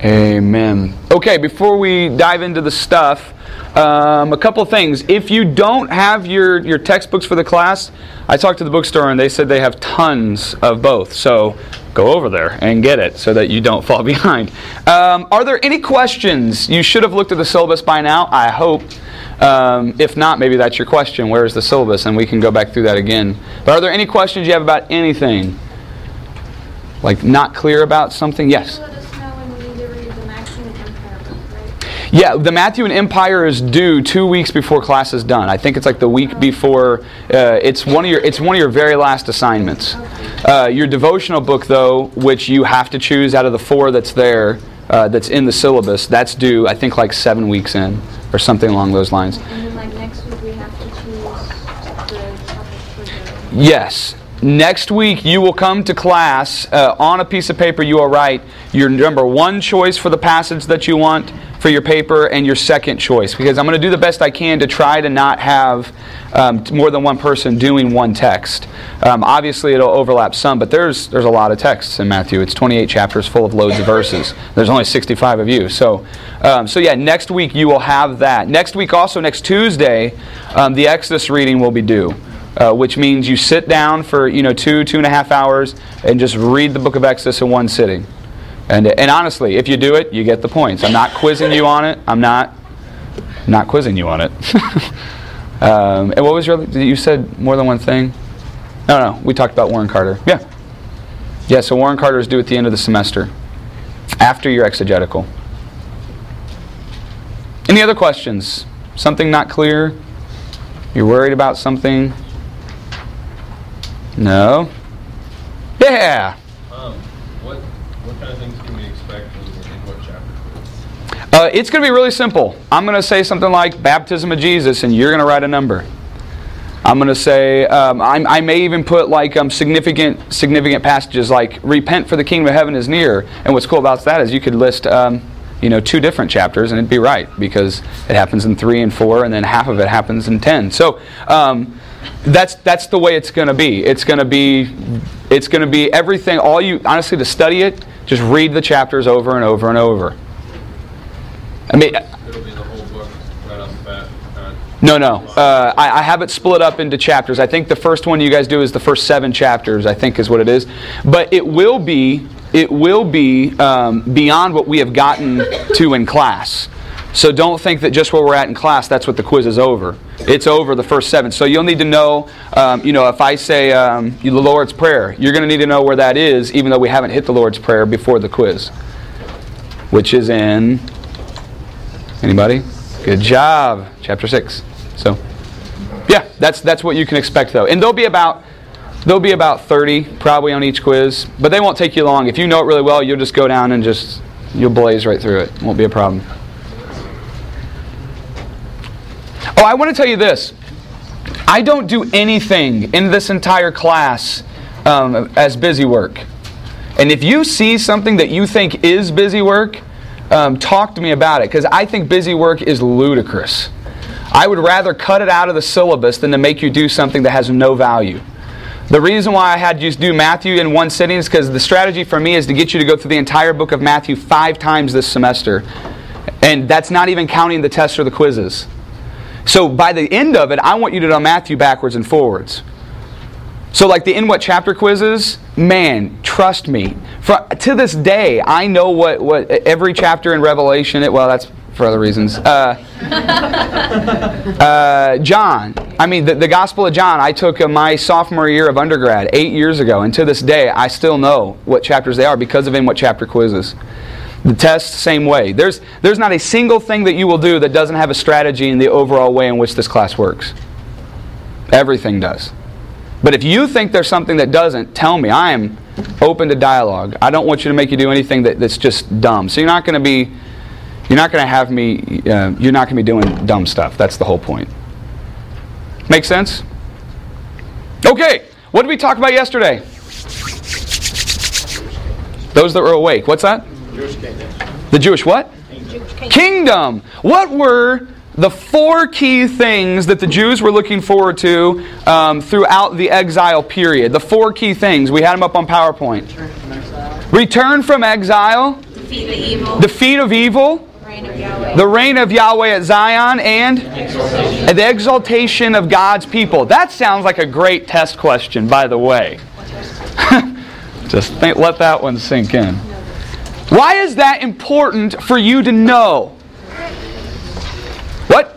Amen. Okay, before we dive into the stuff, a couple things. If you don't have your textbooks for the class, I talked to the bookstore and they said they have tons of both. So go over there and get it so that you don't fall behind. Are there any questions? You should have looked at the syllabus by now, I hope. If not, maybe that's your question. Where is the syllabus? And we can go back through that again. But are there any questions you have about anything? Like not clear about something? Yes? Yeah, the Matthew and Empire is due 2 weeks before class is done. I think it's like the week before. It's one of your very last assignments. Your devotional book, though, which you have to choose out of the 4 that's there, that's in the syllabus, that's due, I think, like 7 weeks in, or something along those lines. And then, like next week, we have to choose the topic for the... Yes. Next week, you will come to class. On a piece of paper, you will write your number 1 choice for the passage that you want for your paper and your second choice. Because I'm going to do the best I can to try to not have more than one person doing one text. Obviously, it'll overlap some, but there's a lot of texts in Matthew. It's 28 chapters full of loads of verses. There's only 65 of you. So yeah, next week you will have that. Next week also, next Tuesday, the Exodus reading will be due. Which means you sit down for 2.5 hours and just read the book of Exodus in one sitting. And honestly, if you do it, you get the points. I'm not quizzing you on it. I'm not quizzing you on it. And what was you said more than one thing? No, we talked about Warren Carter. Yeah, so Warren Carter is due at the end of the semester, after your exegetical. Any other questions? Something not clear? You're worried about something? No? Yeah! What kind of things can we expect in what chapter? It's going to be really simple. I'm going to say something like baptism of Jesus, and you're going to write a number. I'm going to say, I may even put like significant passages like repent for the kingdom of heaven is near. And what's cool about that is you could list 2 different chapters and it'd be right because it happens in 3 and 4 and then half of it happens in 10. So that's the way it's going to be. It's going to be everything. All you honestly to study it, just read the chapters over and over and over. I mean, it'll be the whole book right off the bat. No. I have it split up into chapters. I think the first one you guys do is the first 7 chapters, I think is what it is. But it will be beyond what we have gotten to in class. So don't think that just where we're at in class, that's what the quiz is over. It's over the first 7. So you'll need to know, if I say the Lord's Prayer, you're going to need to know where that is, even though we haven't hit the Lord's Prayer before the quiz. Which is in, anybody? Good job. Chapter 6. So, yeah, that's what you can expect, though. And there'll be about 30 probably on each quiz, but they won't take you long. If you know it really well, you'll just go down and you'll blaze right through it. It won't be a problem. Oh, I want to tell you this. I don't do anything in this entire class as busy work. And if you see something that you think is busy work, talk to me about it, because I think busy work is ludicrous. I would rather cut it out of the syllabus than to make you do something that has no value. The reason why I had you do Matthew in one sitting is because the strategy for me is to get you to go through the entire book of Matthew 5 times this semester. And that's not even counting the tests or the quizzes. So by the end of it, I want you to know Matthew backwards and forwards. So like the In What Chapter quizzes, man, trust me. To this day, I know what every chapter in Revelation, that's for other reasons. John, the Gospel of John, I took my sophomore year of undergrad 8 years ago, and to this day, I still know what chapters they are because of In What Chapter quizzes. The tests, same way. There's not a single thing that you will do that doesn't have a strategy in the overall way in which this class works. Everything does. But if you think there's something that doesn't, tell me. I am open to dialogue. I don't want you to make you do anything that's just dumb. So you're not going to be doing dumb stuff. That's the whole point. Make sense? Okay. What did we talk about yesterday? Those that were awake. What's that? Jewish kingdom. The Jewish what? Kingdom. What were the 4 key things that the Jews were looking forward to throughout the exile period? The 4 key things. We had them up on PowerPoint. Return from exile. Defeat the evil. Defeat of evil. Reign of Yahweh. The reign of Yahweh at Zion, and the exaltation of God's people. That sounds like a great test question, by the way. Just let that one sink in. Why is that important for you to know? What?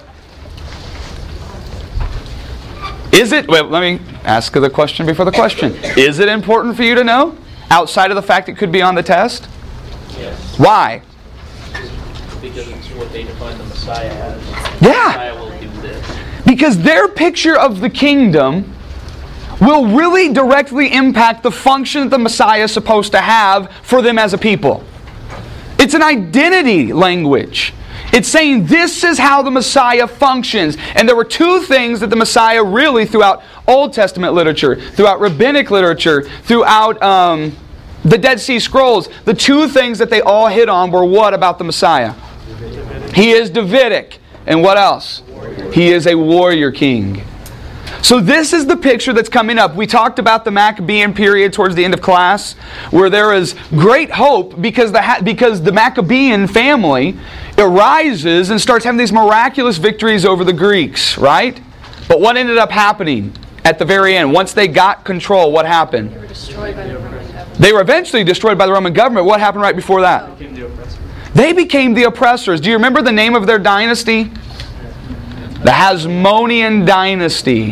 Is it? Well, let me ask the question before the question. Is it important for you to know? Outside of the fact it could be on the test? Yes. Why? Because it's what they define the Messiah as. Yeah. The Messiah will do this. Because their picture of the kingdom will really directly impact the function that the Messiah is supposed to have for them as a people. It's an identity language. It's saying this is how the Messiah functions. And there were two things that the Messiah really, throughout Old Testament literature, throughout rabbinic literature, throughout the Dead Sea Scrolls, the two things that they all hit on were what about the Messiah? He is Davidic. And what else? He is a warrior king. So this is the picture that's coming up. We talked about the Maccabean period towards the end of class, where there is great hope because the Maccabean family arises and starts having these miraculous victories over the Greeks, right? But what ended up happening at the very end? Once they got control, what happened? They were destroyed by the Roman government. They were eventually destroyed by the Roman government. What happened right before that? They became the oppressors. Do you remember the name of their dynasty? The Hasmonean dynasty.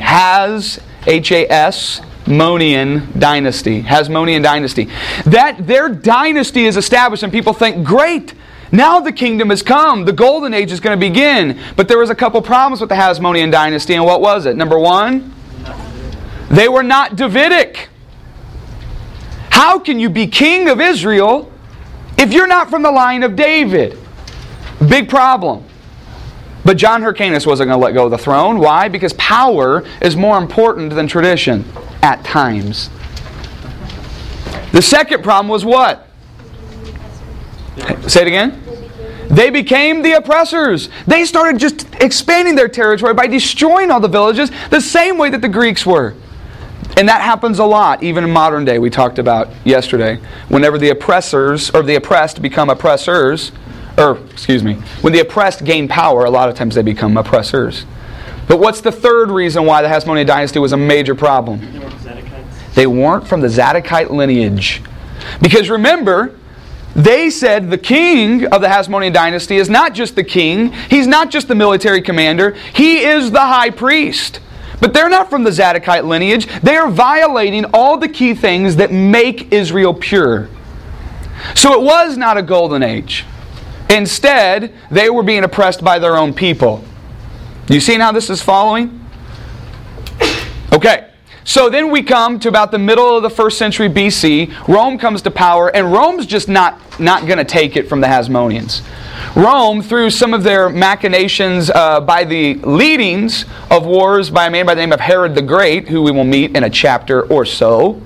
H-A-S, Monian dynasty. Hasmonean dynasty. That their dynasty is established and people think, great, now the kingdom has come. The golden age is going to begin. But there was a couple problems with the Hasmonean dynasty, and what was it? Number one, they were not Davidic. How can you be king of Israel if you're not from the line of David? Big problem. But John Hyrcanus wasn't going to let go of the throne. Why? Because power is more important than tradition at times. The second problem was what? Say it again. They became the oppressors. They started just expanding their territory by destroying all the villages the same way that the Greeks were. And that happens a lot, even in modern day, we talked about yesterday. Whenever the oppressors, or the oppressed become oppressors, when the oppressed gain power, a lot of times they become oppressors. But what's the third reason why the Hasmonean dynasty was a major problem? They weren't from the Zadokite lineage. Because remember, they said the king of the Hasmonean dynasty is not just the king, he's not just the military commander, he is the high priest. But they're not from the Zadokite lineage. They are violating all the key things that make Israel pure. So it was not a golden age. Instead, they were being oppressed by their own people. You see how this is following? Okay. So then we come to about the middle of the 1st century BC. Rome comes to power, and Rome's just not going to take it from the Hasmoneans. Rome, through some of their machinations by the leadings of wars by a man by the name of Herod the Great, who we will meet in a chapter or so,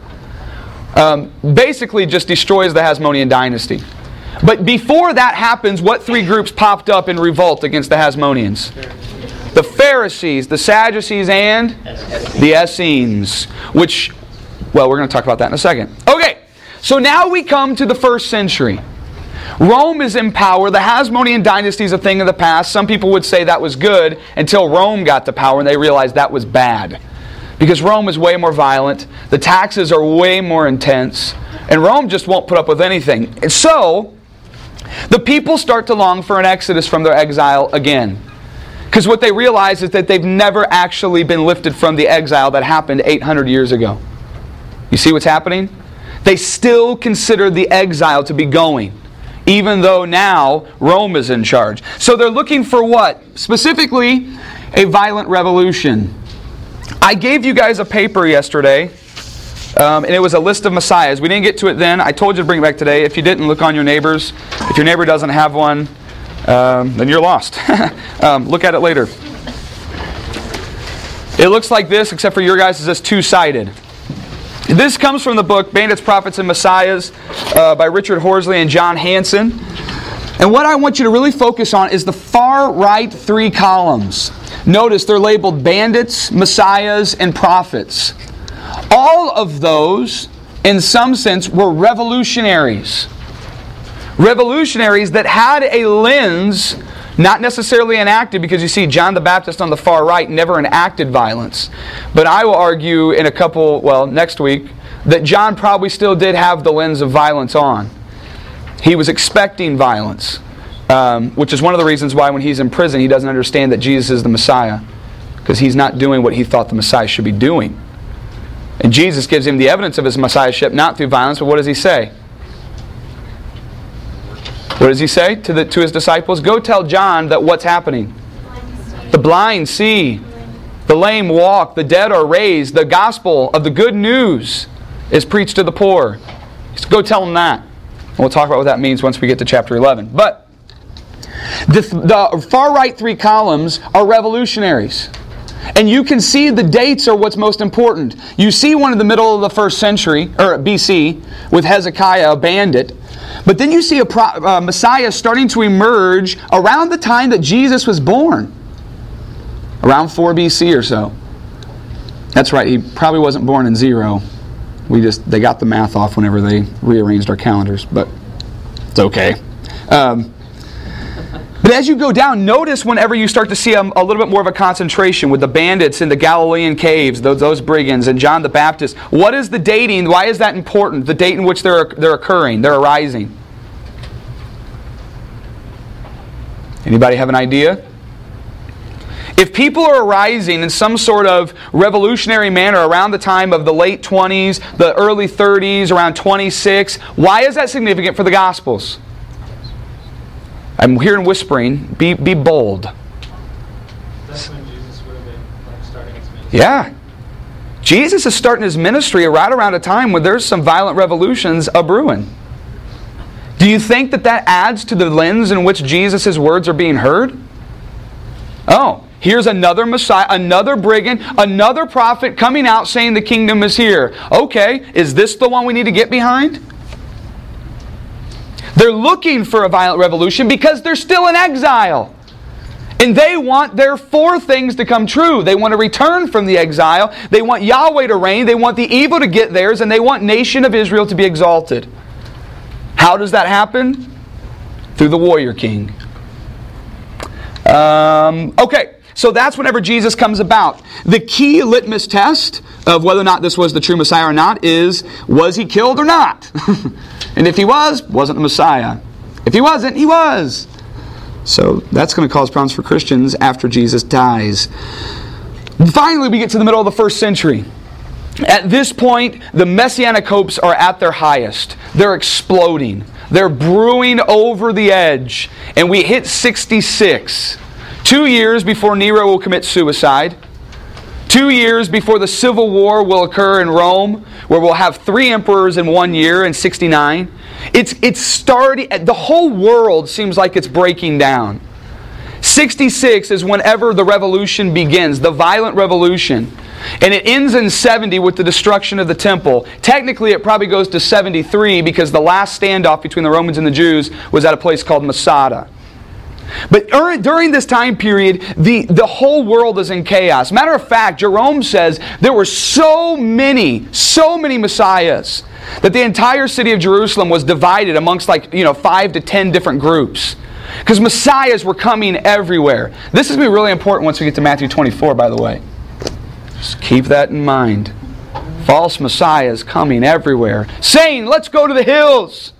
basically just destroys the Hasmonean dynasty. But before that happens, what three groups popped up in revolt against the Hasmoneans? The Pharisees, the Sadducees, and the Essenes. Which, well, we're going to talk about that in a second. Okay, so now we come to the 1st century. Rome is in power. The Hasmonean dynasty is a thing of the past. Some people would say that was good until Rome got to power and they realized that was bad. Because Rome is way more violent. The taxes are way more intense. And Rome just won't put up with anything. And so, the people start to long for an exodus from their exile again. Because what they realize is that they've never actually been lifted from the exile that happened 800 years ago. You see what's happening? They still consider the exile to be going, even though now Rome is in charge. So they're looking for what? Specifically, a violent revolution. I gave you guys a paper yesterday, and it was a list of messiahs. We didn't get to it then. I told you to bring it back today. If you didn't, look on your neighbors. If your neighbor doesn't have one, then you're lost. Look at it later. It looks like this, except for your guys, is just two-sided. This comes from the book Bandits, Prophets, and Messiahs by Richard Horsley and John Hanson. And what I want you to really focus on is the far right three columns. Notice they're labeled bandits, messiahs, and prophets. All of those, in some sense, were revolutionaries. Revolutionaries that had a lens, not necessarily enacted, because you see John the Baptist on the far right never enacted violence. But I will argue in next week, that John probably still did have the lens of violence on. He was expecting violence, which is one of the reasons why when he's in prison he doesn't understand that Jesus is the Messiah, because he's not doing what he thought the Messiah should be doing. And Jesus gives him the evidence of his Messiahship not through violence, but what does he say? What does he say to his disciples? Go tell John that what's happening? The blind see, the lame walk, the dead are raised, the gospel of the good news is preached to the poor. So go tell them that. And we'll talk about what that means once we get to chapter 11. But the far right 3 columns are revolutionaries. And you can see the dates are what's most important. You see one in the middle of the 1st century, or BC, with Hezekiah, a bandit. But then you see a Messiah starting to emerge around the time that Jesus was born. Around 4 BC or so. That's right, he probably wasn't born in 0. They got the math off whenever they rearranged our calendars, but it's okay. But as you go down, notice whenever you start to see a little bit more of a concentration with the bandits in the Galilean caves, those brigands, and John the Baptist. What is the dating? Why is that important? The date in which they're occurring, they're arising. Anybody have an idea? If people are arising in some sort of revolutionary manner around the time of the late 20s, the early 30s, around 26, why is that significant for the Gospels? I'm hearing whispering. Be bold. That's when Jesus would have been starting his ministry. Yeah. Jesus is starting his ministry right around a time when there's some violent revolutions a-brewing. Do you think that adds to the lens in which Jesus' words are being heard? Oh, here's another Messiah, another brigand, another prophet coming out saying the kingdom is here. Okay, is this the one we need to get behind? They're looking for a violent revolution because they're still in exile. And they want their 4 things to come true. They want to return from the exile. They want Yahweh to reign. They want the evil to get theirs. And they want nation of Israel to be exalted. How does that happen? Through the warrior king. Okay, so that's whenever Jesus comes about. The key litmus test of whether or not this was the true Messiah or not is, was he killed or not? And if he wasn't the Messiah. If he wasn't, he was. So that's going to cause problems for Christians after Jesus dies. Finally, we get to the middle of the 1st century. At this point, the Messianic hopes are at their highest. They're exploding. They're brewing over the edge. And we hit 66. 2 years before Nero will commit suicide. 2 years before the Civil War will occur in Rome, where we'll have 3 emperors in 1 year in 69. It's starting. The whole world seems like it's breaking down. 66 is whenever the revolution begins, the violent revolution. And it ends in 70 with the destruction of the temple. Technically, it probably goes to 73 because the last standoff between the Romans and the Jews was at a place called Masada. But during this time period, the whole world is in chaos. Matter of fact, Jerome says there were so many messiahs that the entire city of Jerusalem was divided amongst 5 to 10 different groups. Because messiahs were coming everywhere. This is going to be really important once we get to Matthew 24, by the way. Just keep that in mind. False messiahs coming everywhere, saying, let's go to the hills.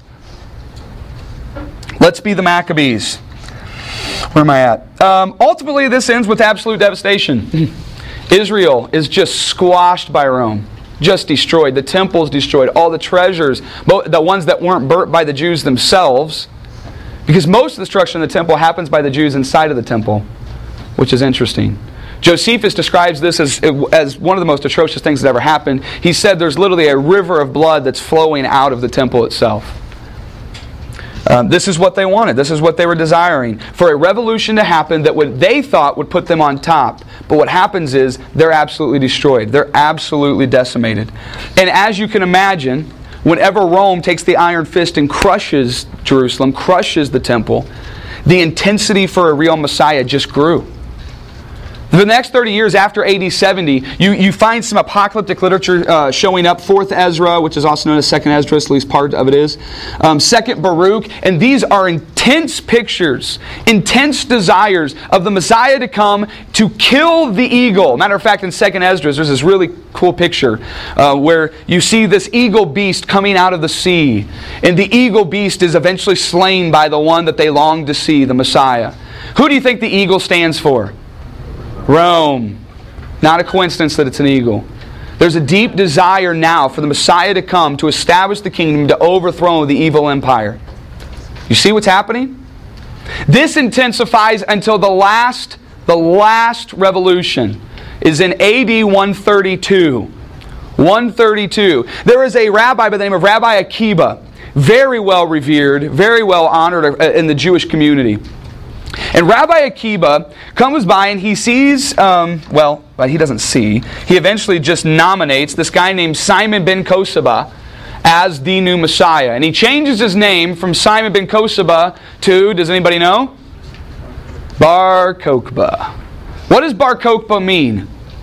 Let's be the Maccabees. Where am I at? Ultimately, this ends with absolute devastation. Israel is just squashed by Rome. Just destroyed. The temple's destroyed. All the treasures, the ones that weren't burnt by the Jews themselves. Because most of the destruction of the temple happens by the Jews inside of the temple, which is interesting. Josephus describes this as one of the most atrocious things that ever happened. He said there's literally a river of blood that's flowing out of the temple itself. This is what they wanted. This is what they were desiring. For a revolution to happen that what they thought would put them on top. But what happens is they're absolutely destroyed. They're absolutely decimated. And as you can imagine, whenever Rome takes the iron fist and crushes Jerusalem, crushes the temple, the intensity for a real Messiah just grew. The next 30 years after AD 70, you find some apocalyptic literature showing up. 4th Ezra, which is also known as 2nd Esdras, at least part of it is. 2nd Baruch. And these are intense pictures, intense desires of the Messiah to come to kill the eagle. Matter of fact, in 2nd Esdras, there's this really cool picture where you see this eagle beast coming out of the sea. And the eagle beast is eventually slain by the one that they long to see, the Messiah. Who do you think the eagle stands for? Rome. Not a coincidence that it's an eagle. There's a deep desire now for the Messiah to come to establish the kingdom, to overthrow the evil empire. You see what's happening? This intensifies until the last revolution is in AD 132. 132. There is a rabbi by the name of Rabbi Akiba, very well revered, very well honored in the Jewish community. And Rabbi Akiba comes by and he sees, he doesn't see, he eventually just nominates this guy named Simon ben Kosaba as the new Messiah. And he changes his name from Simon ben Kosaba to, does anybody know? Bar Kokhba. What does Bar Kokhba mean?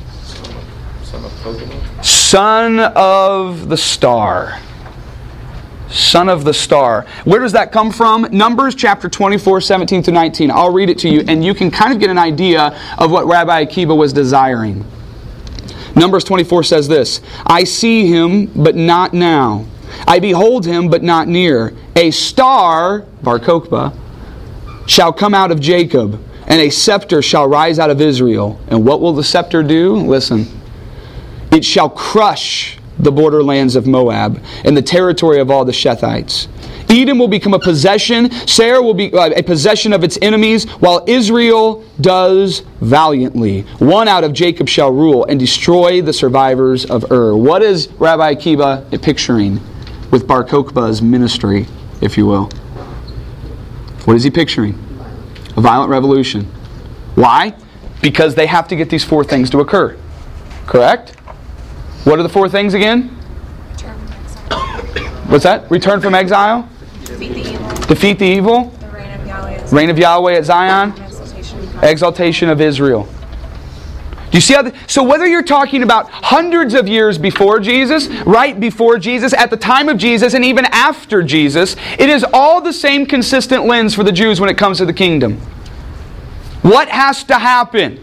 Son of the star. Son of the star. Where does that come from? Numbers chapter 24, 17 through 19. I'll read it to you and you can kind of get an idea of what Rabbi Akiba was desiring. Numbers 24 says this, I see him, but not now. I behold him, but not near. A star, Bar Kokhba, shall come out of Jacob, and a scepter shall rise out of Israel. And what will the scepter do? Listen. It shall crush the borderlands of Moab and the territory of all the Shethites. Edom will become a possession. Seir will be a possession of its enemies, while Israel does valiantly. One out of Jacob shall rule and destroy the survivors of Ur. What is Rabbi Akiba picturing with Bar Kokhba's ministry, if you will? What is he picturing? A violent revolution. Why? Because they have to get these 4 things to occur. Correct? What are the 4 things again? Return from exile. What's that? Return from exile? Defeat the evil. Defeat the evil. The reign of Yahweh. Reign of Yahweh at Zion. Exaltation of Israel. Do you see how? So whether you're talking about hundreds of years before Jesus, right before Jesus, at the time of Jesus, and even after Jesus, it is all the same consistent lens for the Jews when it comes to the kingdom. What has to happen?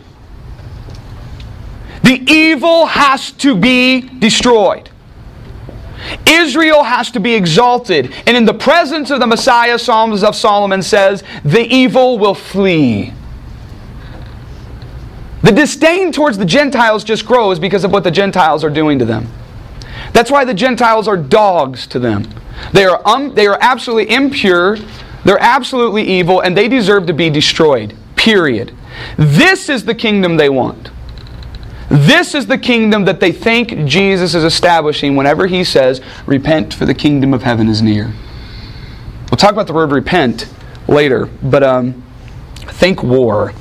The evil has to be destroyed. Israel has to be exalted. And in the presence of the Messiah, Psalms of Solomon says, the evil will flee. The disdain towards the Gentiles just grows because of what the Gentiles are doing to them. That's why the Gentiles are dogs to them. They are absolutely impure, they're absolutely evil, and they deserve to be destroyed. Period. This is the kingdom they want. This is the kingdom that they think Jesus is establishing whenever He says, repent for the kingdom of heaven is near. We'll talk about the word repent later, but think war.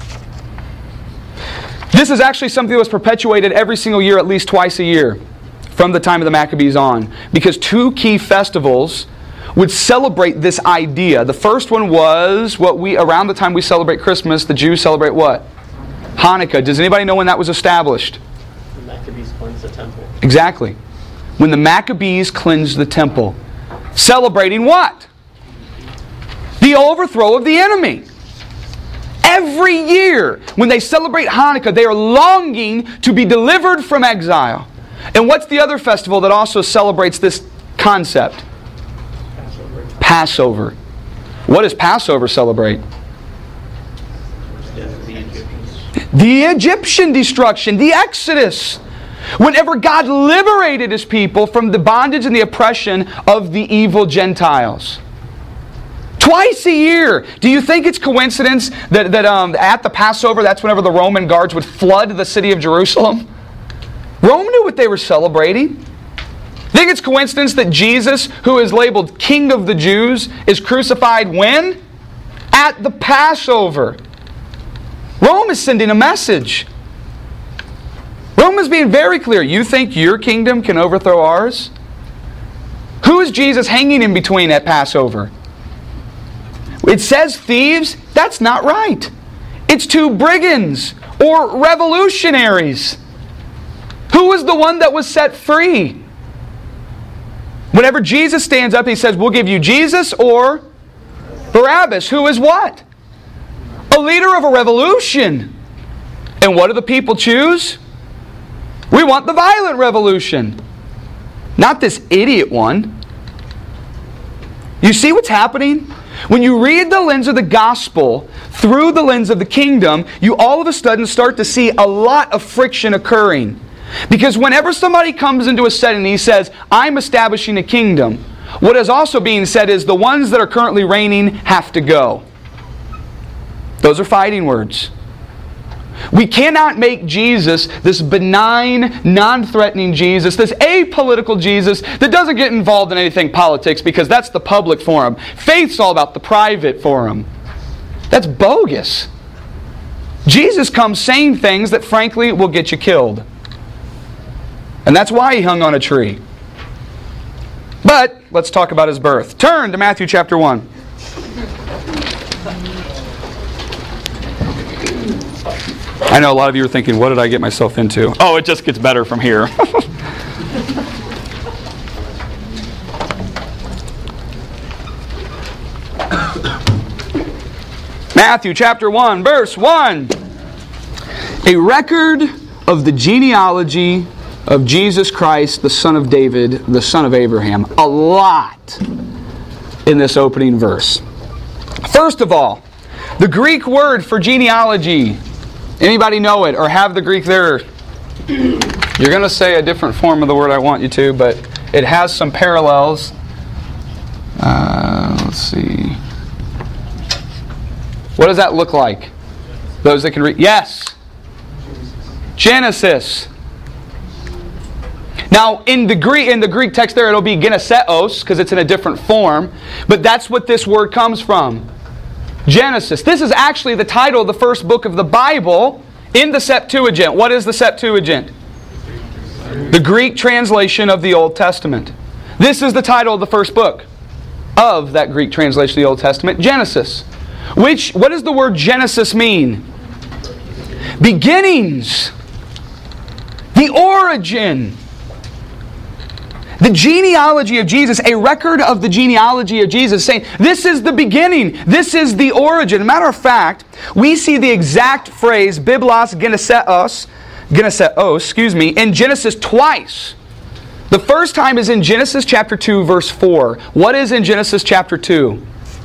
This is actually something that was perpetuated every single year, at least twice a year, from the time of the Maccabees on. Because 2 key festivals would celebrate this idea. The first one was around the time we celebrate Christmas, the Jews celebrate what? Hanukkah. Does anybody know when that was established? The Maccabees cleansed the temple. Exactly. When the Maccabees cleansed the temple. Celebrating what? The overthrow of the enemy. Every year, when they celebrate Hanukkah, they are longing to be delivered from exile. And what's the other festival that also celebrates this concept? Passover. What does Passover celebrate? The Egyptian destruction, the Exodus. Whenever God liberated His people from the bondage and the oppression of the evil Gentiles. Twice a year. Do you think it's coincidence that at the Passover, that's whenever the Roman guards would flood the city of Jerusalem? Rome knew what they were celebrating. Think it's coincidence that Jesus, who is labeled King of the Jews, is crucified when? At the Passover. Rome is sending a message. Rome is being very clear. You think your kingdom can overthrow ours? Who is Jesus hanging in between at Passover? It says thieves. That's not right. It's 2 brigands. or revolutionaries? Who was the one that was set free? Whenever Jesus stands up, He says, we'll give you Jesus or Barabbas. Who is what? A leader of a revolution. And what do the people choose? We want the violent revolution. Not this idiot one. You see what's happening? When you read the lens of the gospel through the lens of the kingdom, you all of a sudden start to see a lot of friction occurring. Because whenever somebody comes into a setting and he says, I'm establishing a kingdom, what is also being said is the ones that are currently reigning have to go. Those are fighting words. We cannot make Jesus this benign, non-threatening Jesus, this apolitical Jesus that doesn't get involved in anything politics because that's the public forum. Faith's all about the private forum. That's bogus. Jesus comes saying things that frankly will get you killed. And that's why He hung on a tree. But let's talk about His birth. Turn to Matthew chapter 1. I know a lot of you are thinking, what did I get myself into? Oh, it just gets better from here. Matthew chapter 1, verse 1. A record of the genealogy of Jesus Christ, the son of David, the son of Abraham. A lot in this opening verse. First of all, the Greek word for genealogy. Anybody know it or have the Greek there? You're going to say a different form of the word I want you to, but it has some parallels. Let's see. What does that look like? Those that can read. Yes. Genesis. Now, in the Greek text there, it'll be geneseos, because it's in a different form. But that's what this word comes from. Genesis. This is actually the title of the first book of the Bible in the Septuagint. What is the Septuagint? The Greek translation of the Old Testament. This is the title of the first book of that Greek translation of the Old Testament, Genesis. What does the word Genesis mean? Beginnings. The origin. The genealogy of Jesus, a record of the genealogy of Jesus, saying, this is the beginning, this is the origin. Matter of fact, we see the exact phrase, biblos geneseos, in Genesis twice. The first time is in Genesis chapter 2, verse 4. What is in Genesis chapter 2?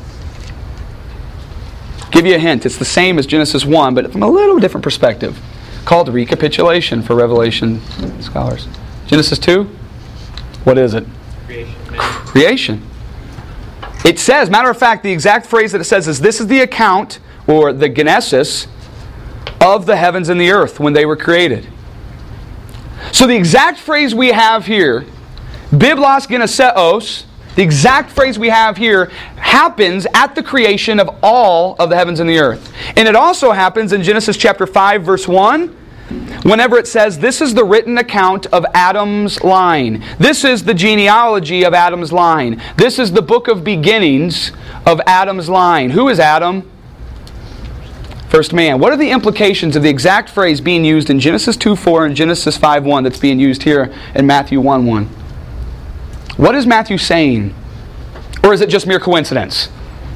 Give you a hint. It's the same as Genesis 1, but from a little different perspective. Called recapitulation for Revelation scholars. Genesis 2? What is it? Creation. It says, matter of fact, the exact phrase that it says is, this is the account, or the genesis, of the heavens and the earth when they were created. So the exact phrase we have here, biblos geneseos, the exact phrase we have here happens at the creation of all of the heavens and the earth. And it also happens in Genesis chapter 5, verse 1, whenever it says, this is the written account of Adam's line. This is the genealogy of Adam's line. This is the book of beginnings of Adam's line. Who is Adam? First man. What are the implications of the exact phrase being used in Genesis 2:4 and Genesis 5:1 that's being used here in Matthew 1:1? What is Matthew saying? Or is it just mere coincidence?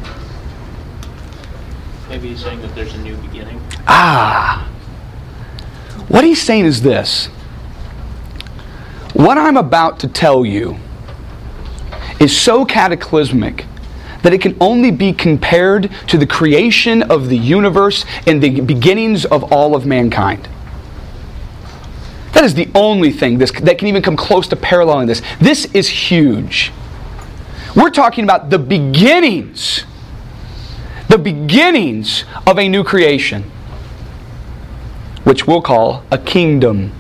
Maybe he's saying that there's a new beginning. What he's saying is this. What I'm about to tell you is so cataclysmic that it can only be compared to the creation of the universe and the beginnings of all of mankind. That is the only thing that can even come close to paralleling this. This is huge. We're talking about the beginnings of a new creation, which we'll call a kingdom.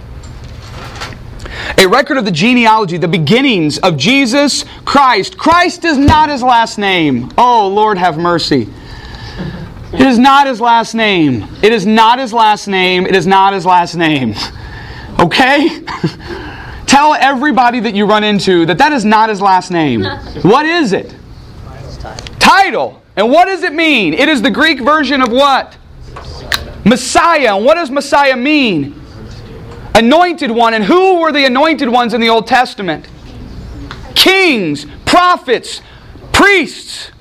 A record of the genealogy, the beginnings of Jesus Christ. Christ is not His last name. Oh, Lord have mercy. It is not His last name. It is not His last name. It is not His last name. Okay? Tell everybody that you run into that is not His last name. What is it? Title. And what does it mean? It is the Greek version of what? Messiah. And what does Messiah mean? Anointed one. And who were the anointed ones in the Old Testament? Kings, prophets, priests.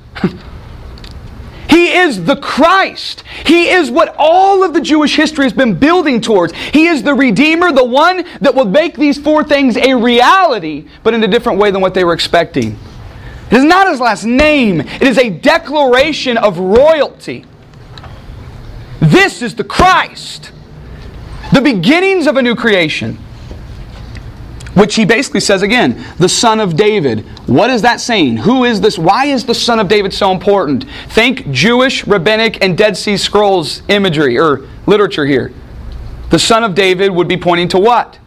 He is the Christ. He is what all of the Jewish history has been building towards. He is the Redeemer, the one that will make these four things a reality, but in a different way than what they were expecting. It is not His last name. It is a declaration of royalty. This is the Christ. The beginnings of a new creation. Which He basically says again, the Son of David. What is that saying? Who is this? Why is the Son of David so important? Think Jewish, rabbinic, and Dead Sea Scrolls imagery or literature here. The Son of David would be pointing to what?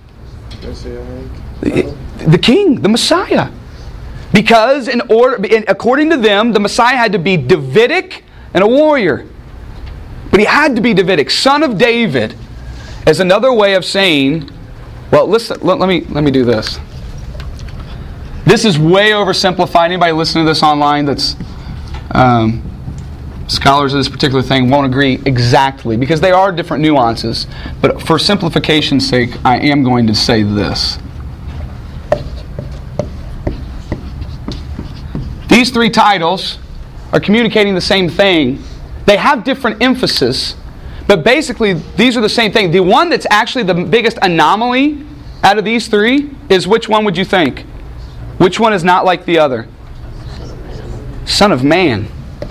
The King, the Messiah. Because according to them, the Messiah had to be Davidic and a warrior. But He had to be Davidic. Son of David is another way of saying, well, listen, let me do this. This is way oversimplified. Anybody listening to this online that's scholars of this particular thing won't agree exactly because there are different nuances. But for simplification's sake, I am going to say this. These three titles are communicating the same thing. They have different emphasis, but basically these are the same thing. The one that's actually the biggest anomaly out of these three is which one would you think? Which one is not like the other? Son of Man.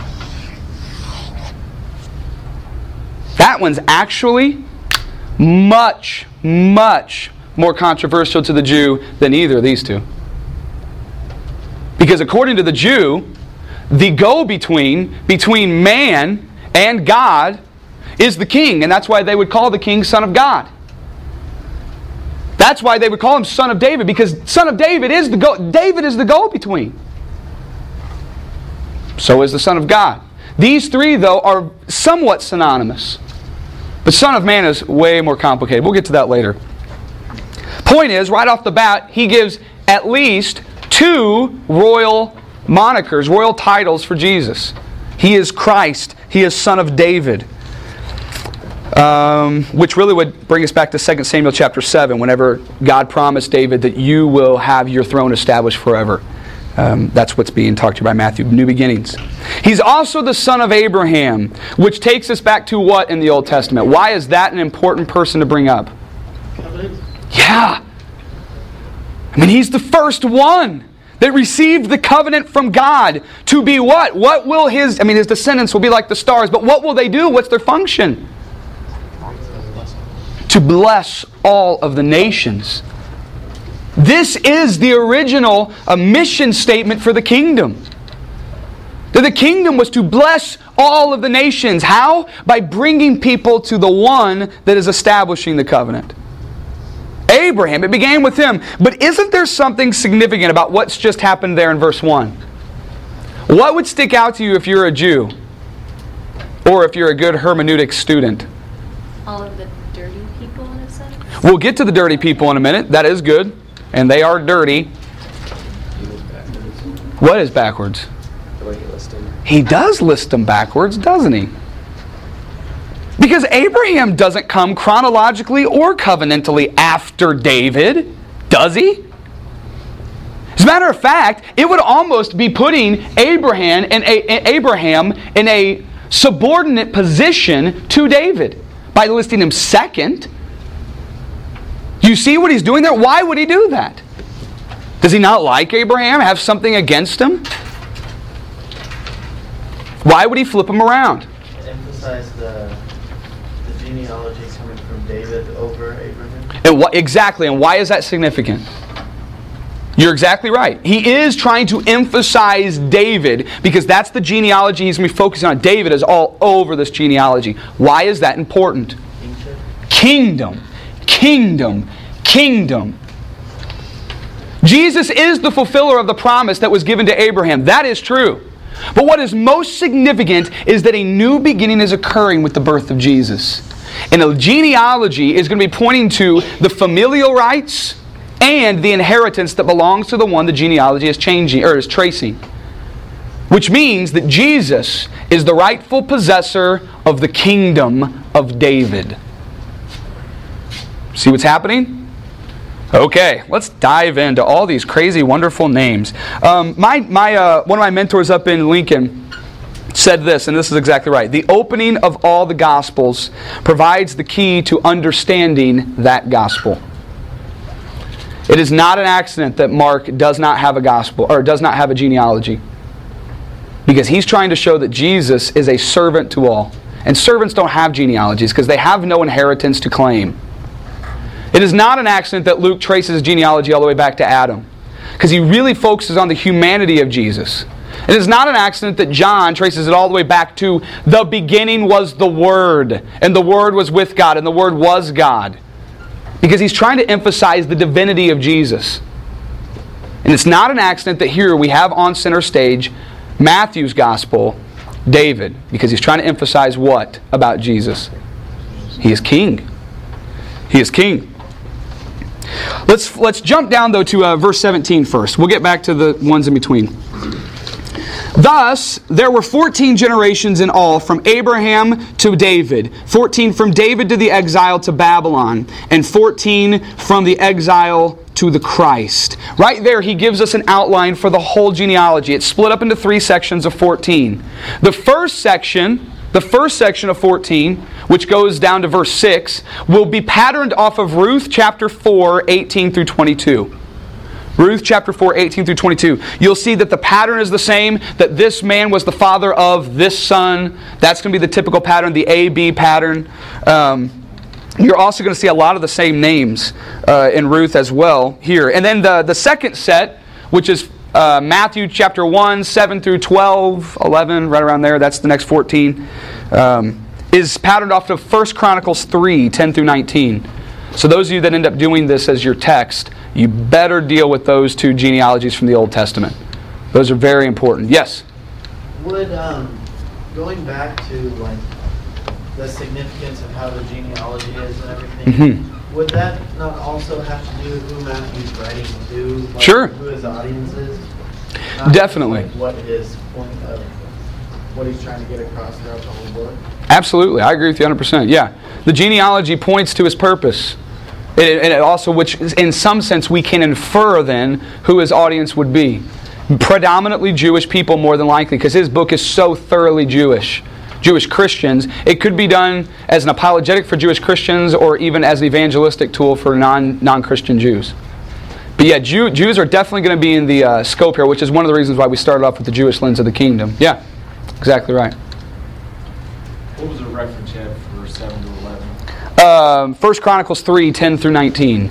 That one's actually much, much more controversial to the Jew than either of these two. Because according to the Jew, the go-between between man and God is the King. And that's why they would call the King Son of God. That's why they would call Him Son of David. Because Son of David is David is the go-between. So is the Son of God. These three, though, are somewhat synonymous. But Son of Man is way more complicated. We'll get to that later. Point is, right off the bat, He gives at least two royal monikers, royal titles for Jesus. He is Christ. He is Son of David. Which really would bring us back to 2 Samuel chapter 7, whenever God promised David that you will have your throne established forever. That's what's being talked to by Matthew, new beginnings. He's also the son of Abraham, which takes us back to what in the Old Testament? Why is that an important person to bring up? Covenant. Yeah. I mean, he's the first one that received the covenant from God to be what? What will his descendants will be like the stars, but what will they do? What's their function? To bless all of the nations. This is the original mission statement for the kingdom. That the kingdom was to bless all of the nations. How? By bringing people to the one that is establishing the covenant. Abraham, it began with him. But isn't there something significant about what's just happened there in verse 1? What would stick out to you if you're a Jew? Or if you're a good hermeneutic student? All of the dirty people in a sense? We'll get to the dirty people in a minute. That is good. And they are dirty. What is backwards? He does list them backwards, doesn't he? Because Abraham doesn't come chronologically or covenantally after David, does he? As a matter of fact, it would almost be putting Abraham in a subordinate position to David by listing him second. You see what he's doing there? Why would he do that? Does he not like Abraham? Have something against him? Why would he flip him around? Emphasize the genealogy coming from David over Abraham. And exactly, and why is that significant? You're exactly right. He is trying to emphasize David because that's the genealogy he's going to be focusing on. David is all over this genealogy. Why is that important? Kingdom. Kingdom. Kingdom. Jesus is the fulfiller of the promise that was given to Abraham. That is true. But what is most significant is that a new beginning is occurring with the birth of Jesus. And a genealogy is going to be pointing to the familial rights and the inheritance that belongs to the one the genealogy is changing or is tracing. Which means that Jesus is the rightful possessor of the kingdom of David. See what's happening? Okay, let's dive into all these crazy, wonderful names. One of my mentors up in Lincoln said this, and this is exactly right. The opening of all the Gospels provides the key to understanding that Gospel. It is not an accident that Mark does not have a Gospel, or does not have a genealogy. Because he's trying to show that Jesus is a servant to all. And servants don't have genealogies because they have no inheritance to claim. It is not an accident that Luke traces his genealogy all the way back to Adam, because he really focuses on the humanity of Jesus. It is not an accident that John traces it all the way back to the beginning was the Word, and the Word was with God, and the Word was God. Because he's trying to emphasize the divinity of Jesus. And it's not an accident that here we have on center stage Matthew's Gospel, David, because he's trying to emphasize what about Jesus? He is king. He is king. Let's jump down though to verse 17 first. We'll get back to the ones in between. Thus, there were 14 generations in all from Abraham to David, 14 from David to the exile to Babylon, and 14 from the exile to the Christ. Right there, he gives us an outline for the whole genealogy. It's split up into 3 sections of 14. The first section of 14, which goes down to verse 6, will be patterned off of Ruth chapter 4, 18 through 22. Ruth chapter 4, 18 through 22. You'll see that the pattern is the same, that this man was the father of this son. That's going to be the typical pattern, the A-B pattern. You're also going to see a lot of the same names in Ruth as well here. And then the second set, which is Matthew chapter 1, 7 through 12, 11, right around there. That's the next 14. Is patterned off of 1 Chronicles 3, 10 through 19. So those of you that end up doing this as your text, you better deal with those 2 genealogies from the Old Testament. Those are very important. Yes? Would, going back to like the significance of how the genealogy is and everything, would that not also have to do with who Matthew's writing to? Like Sure. Who his audience is? Definitely. Like what his point of what he's trying to get across throughout the whole book? Absolutely. I agree with you 100%. Yeah. The genealogy points to his purpose. And it also, which in some sense we can infer then who his audience would be. Predominantly Jewish people more than likely, because his book is so thoroughly Jewish. Jewish Christians. It could be done as an apologetic for Jewish Christians or even as an evangelistic tool for non-Christian Jews. But yeah, Jews are definitely going to be in the scope here, which is one of the reasons why we started off with the Jewish lens of the kingdom. Yeah, exactly right. What was the reference you had for 7 to 11? 1 Chronicles 3, 10 through 19.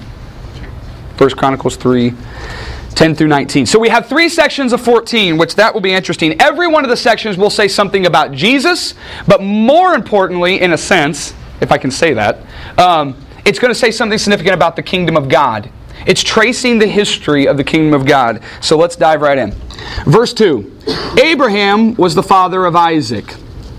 1 Chronicles 3, 10 through 19. So we have 3 sections of 14, which that will be interesting. Every one of the sections will say something about Jesus, but more importantly, in a sense, if I can say that, it's going to say something significant about the kingdom of God. It's tracing the history of the kingdom of God. So let's dive right in. Verse 2. Abraham was the father of Isaac.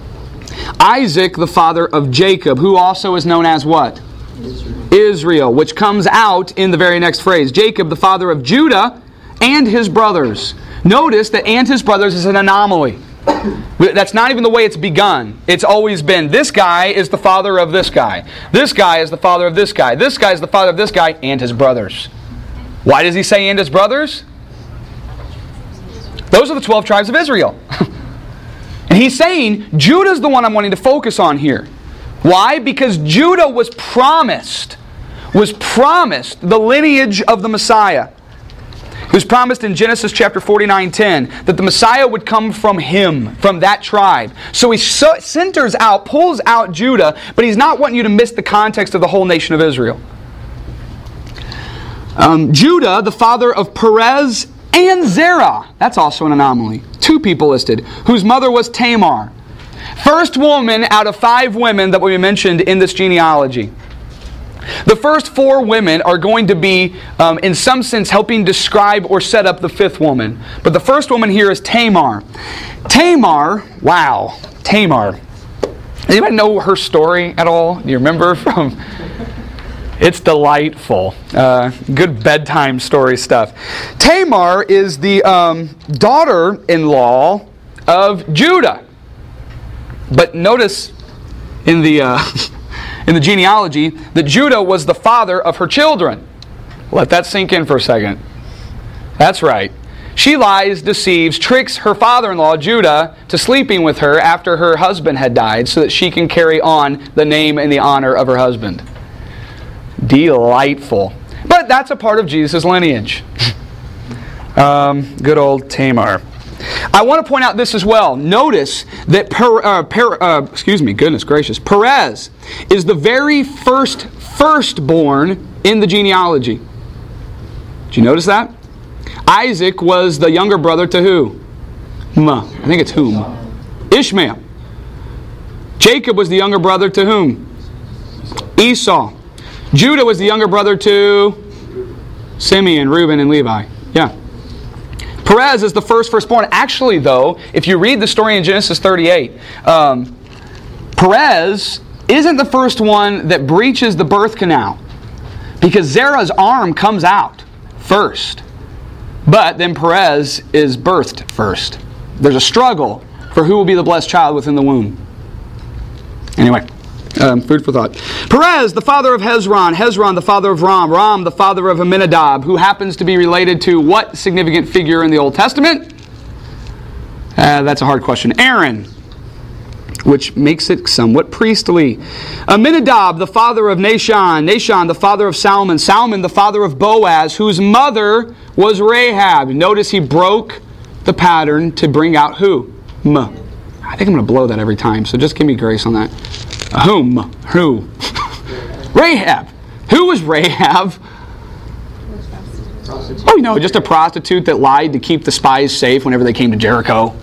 Isaac, the father of Jacob, who also is known as what? Israel, which comes out in the very next phrase. Jacob, the father of Judah and his brothers. Notice that and his brothers is an anomaly. That's not even the way it's begun. It's always been, this guy is the father of this guy. This guy is the father of this guy. This guy is the father of this guy and his brothers. Why does he say and his brothers? Those are the 12 tribes of Israel. And he's saying, Judah's the one I'm wanting to focus on here. Why? Because Judah was promised the lineage of the Messiah. It was promised in Genesis chapter 49:10 that the Messiah would come from him, from that tribe. So he centers out, pulls out Judah, but he's not wanting you to miss the context of the whole nation of Israel. Judah, the father of Perez and Zerah. That's also an anomaly. 2 people listed, whose mother was Tamar. First woman out of 5 women that will be mentioned in this genealogy. The first 4 women are going to be, in some sense, helping describe or set up the 5th woman. But the first woman here is Tamar. Tamar, wow, Tamar. Anybody know her story at all? Do you remember from... It's delightful. Good bedtime story stuff. Tamar is the daughter-in-law of Judah. But notice in the in the genealogy that Judah was the father of her children. Let that sink in for a second. That's right. She lies, deceives, tricks her father-in-law, Judah, to sleeping with her after her husband had died so that she can carry on the name and the honor of her husband. Delightful. But that's a part of Jesus' lineage. Good old Tamar. I want to point out this as well. Notice that Perez is the very firstborn in the genealogy. Did you notice that? Isaac was the younger brother to who? I think it's whom? Ishmael. Jacob was the younger brother to whom? Esau. Judah was the younger brother to Simeon, Reuben, and Levi. Yeah. Perez is the firstborn. Actually, though, if you read the story in Genesis 38, Perez isn't the first one that breaches the birth canal, because Zerah's arm comes out first. But then Perez is birthed first. There's a struggle for who will be the blessed child within the womb. Anyway, food for thought. Perez, the father of Hezron. Hezron, the father of Ram. Ram, the father of Amminadab, who happens to be related to what significant figure in the Old Testament? That's a hard question. Aaron, which makes it somewhat priestly. Amminadab, the father of Nahshon. Nahshon, the father of Salmon. Salmon, the father of Boaz, whose mother was Rahab. Notice he broke the pattern to bring out who? I think I'm going to blow that every time, so just give me grace on that. Whom? Who? Rahab. Who was Rahab? Oh, no, just a prostitute that lied to keep the spies safe whenever they came to Jericho.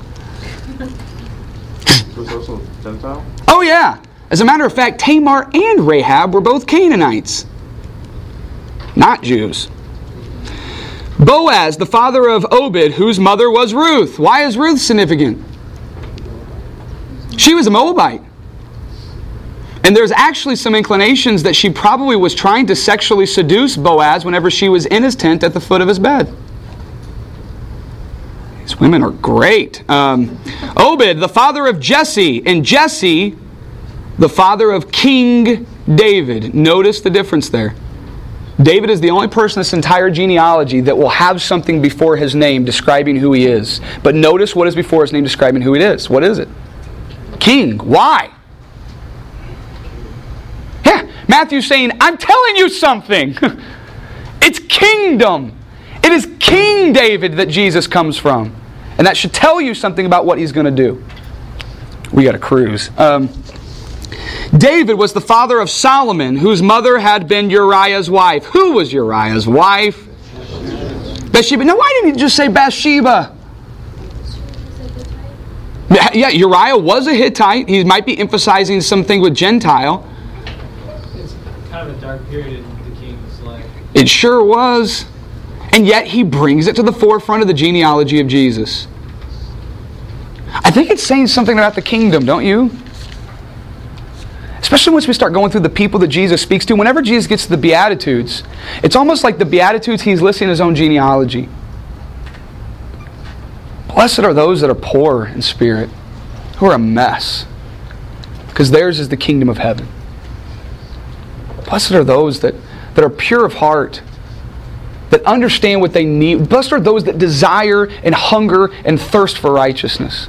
Was also Gentile? Oh, yeah. As a matter of fact, Tamar and Rahab were both Canaanites, not Jews. Boaz, the father of Obed, whose mother was Ruth. Why is Ruth significant? She was a Moabite. And there's actually some inclinations that she probably was trying to sexually seduce Boaz whenever she was in his tent at the foot of his bed. These women are great. Obed, the father of Jesse, and Jesse, the father of King David. Notice the difference there. David is the only person in this entire genealogy that will have something before his name describing who he is. But notice what is before his name describing who it is. What is it? King. Why? Yeah, Matthew's saying, I'm telling you something. It's kingdom. It is King David that Jesus comes from. And that should tell you something about what he's going to do. We got to cruise. David was the father of Solomon, whose mother had been Uriah's wife. Who was Uriah's wife? Bathsheba. Now, why didn't he just say Bathsheba? Yeah, Uriah was a Hittite. He might be emphasizing something with Gentile. It's kind of a dark period in the king's life. It sure was. And yet he brings it to the forefront of the genealogy of Jesus. I think it's saying something about the kingdom, don't you? Especially once we start going through the people that Jesus speaks to. Whenever Jesus gets to the Beatitudes, it's almost like the Beatitudes, he's listing his own genealogy. Blessed are those that are poor in spirit, who are a mess, because theirs is the kingdom of heaven. Blessed are those that are pure of heart, that understand what they need. Blessed are those that desire and hunger and thirst for righteousness.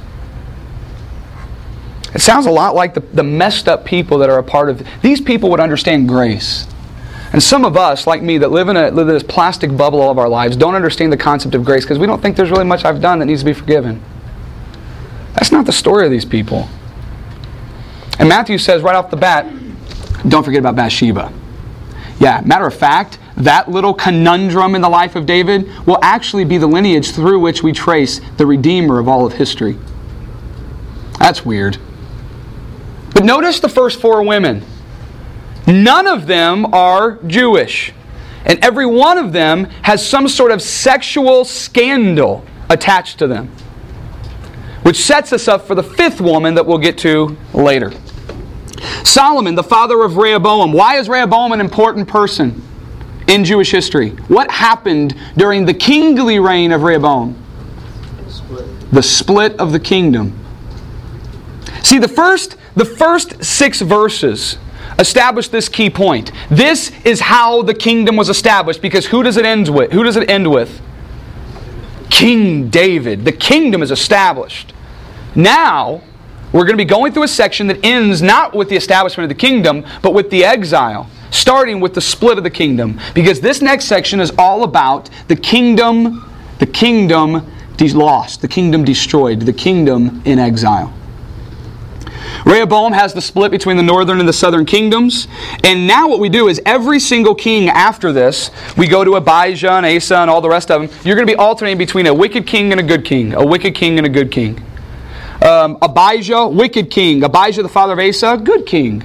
It sounds a lot like the messed up people that are a part of it. These people would understand grace. And some of us, like me, that live in this plastic bubble all of our lives, don't understand the concept of grace because we don't think there's really much I've done that needs to be forgiven. That's not the story of these people. And Matthew says right off the bat, don't forget about Bathsheba. Yeah, matter of fact, that little conundrum in the life of David will actually be the lineage through which we trace the Redeemer of all of history. That's weird. But notice the first four women. None of them are Jewish. And every one of them has some sort of sexual scandal attached to them. Which sets us up for the fifth woman that we'll get to later. Solomon, the father of Rehoboam. Why is Rehoboam an important person in Jewish history? What happened during the kingly reign of Rehoboam? The split of the kingdom. See, the first 6 verses establish this key point. This is how the kingdom was established, because who does it end with? Who does it end with? King David. The kingdom is established. Now, we're going to be going through a section that ends not with the establishment of the kingdom, but with the exile, starting with the split of the kingdom. Because this next section is all about the kingdom lost, the kingdom destroyed, the kingdom in exile. Rehoboam has the split between the northern and the southern kingdoms. And now what we do is every single king after this, we go to Abijah and Asa and all the rest of them. You're going to be alternating between a wicked king and a good king. A wicked king and a good king. Abijah, wicked king. Abijah, the father of Asa, good king.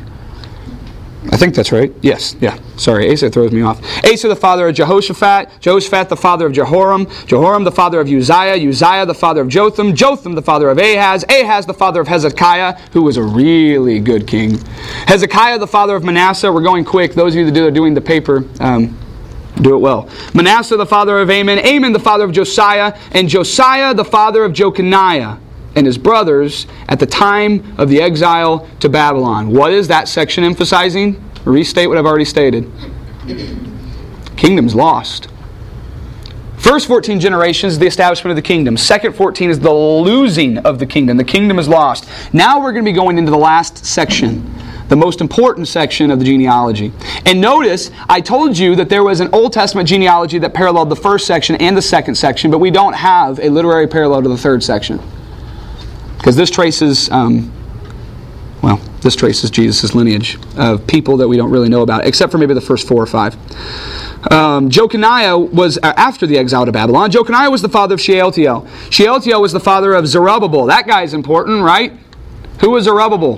I think that's right. Yes, yeah. Sorry, Asa throws me off. Asa, the father of Jehoshaphat. Jehoshaphat, the father of Jehoram. Jehoram, the father of Uzziah. Uzziah, the father of Jotham. Jotham, the father of Ahaz. Ahaz, the father of Hezekiah, who was a really good king. Hezekiah, the father of Manasseh. We're going quick. Those of you that are doing the paper, do it well. Manasseh, the father of Amon. Amon, the father of Josiah. And Josiah, the father of Jeconiah and his brothers at the time of the exile to Babylon. What is that section emphasizing? Restate what I've already stated. Kingdom's lost. First 14 generations is the establishment of the kingdom. Second 14 is the losing of the kingdom. The kingdom is lost. Now we're going to be going into the last section, the most important section of the genealogy. And notice, I told you that there was an Old Testament genealogy that paralleled the first section and the second section, but we don't have a literary parallel to the third section. Because this traces, this traces Jesus' lineage of people that we don't really know about, except for maybe the first 4 or 5. Jeconiah was after the exile to Babylon. Jeconiah was the father of Shealtiel. Shealtiel was the father of Zerubbabel. That guy's important, right? Who was Zerubbabel?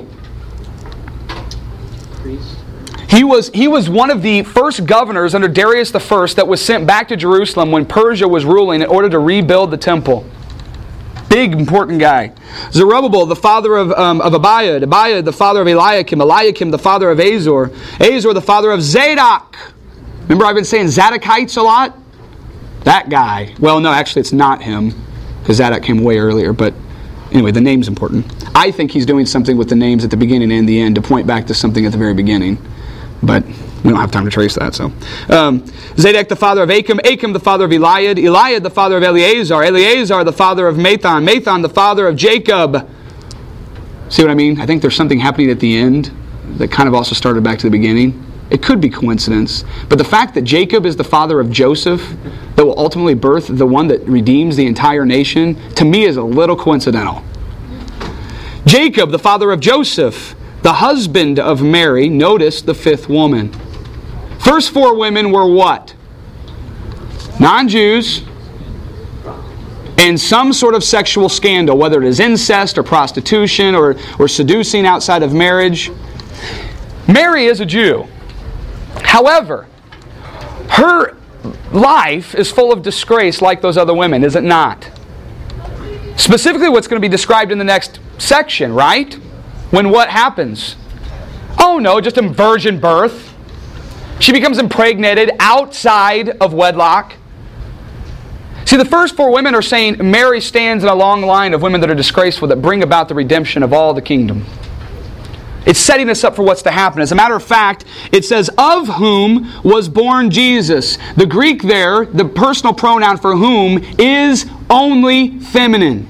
Priest. He was one of the first governors under Darius I that was sent back to Jerusalem when Persia was ruling in order to rebuild the temple. Big, important guy. Zerubbabel, the father of Abiud. Abiud, the father of Eliakim. Eliakim, the father of Azor. Azor, the father of Zadok. Remember I've been saying Zadokites a lot? That guy. Well, no, actually it's not him, because Zadok came way earlier. But anyway, the name's important. I think he's doing something with the names at the beginning and the end to point back to something at the very beginning. But we don't have time to trace that. So, Zadok, the father of Achim. Achim, the father of Eliad. Eliad, the father of Eleazar. Eleazar, the father of Mathan. Mathan, the father of Jacob. See what I mean? I think there's something happening at the end that kind of also started back to the beginning. It could be coincidence. But the fact that Jacob is the father of Joseph, that will ultimately birth the one that redeems the entire nation, to me is a little coincidental. Jacob, the father of Joseph, the husband of Mary. Notice the 5th woman. First 4 women were what? Non-Jews and some sort of sexual scandal, whether it is incest or prostitution or seducing outside of marriage. Mary is a Jew. However, her life is full of disgrace like those other women, is it not? Specifically what's going to be described in the next section, right? When what happens? Oh no, just a virgin birth. She becomes impregnated outside of wedlock. See, the first 4 women are saying Mary stands in a long line of women that are disgraceful that bring about the redemption of all the kingdom. It's setting us up for what's to happen. As a matter of fact, it says, of whom was born Jesus. The Greek there, the personal pronoun for whom, is only feminine.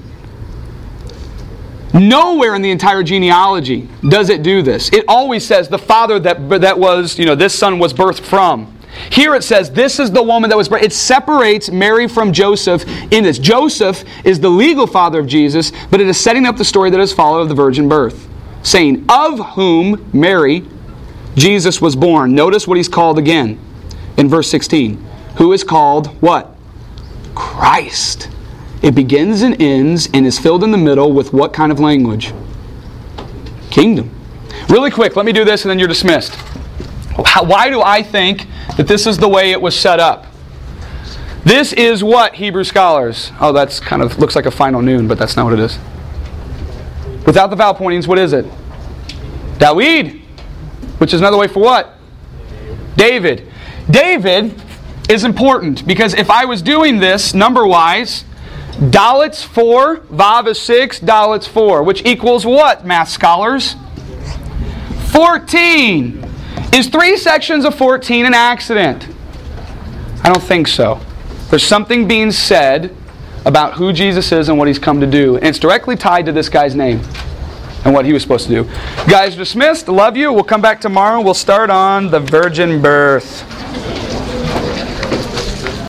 Nowhere in the entire genealogy does it do this. It always says the father that was, this son was birthed from. Here it says this is the woman that was birthed. It separates Mary from Joseph in this. Joseph is the legal father of Jesus, but it is setting up the story that is followed of the virgin birth. Saying, of whom, Mary, Jesus was born. Notice what he's called again in verse 16. Who is called what? Christ. It begins and ends and is filled in the middle with what kind of language? Kingdom. Really quick, let me do this and then you're dismissed. Why do I think that this is the way it was set up? This is what, Hebrew scholars? Oh, that's kind of looks like a final noon, but that's not what it is. Without the vowel pointings, what is it? Dawid, which is another way for what? David. David is important because if I was doing this number-wise, Dalet's 4, Vav is 6, Dalet's 4, which equals what, math scholars? 14. Is 3 sections of 14 an accident? I don't think so. There's something being said about who Jesus is and what He's come to do. And it's directly tied to this guy's name and what he was supposed to do. Guys, dismissed. Love you. We'll come back tomorrow. We'll start on the virgin birth.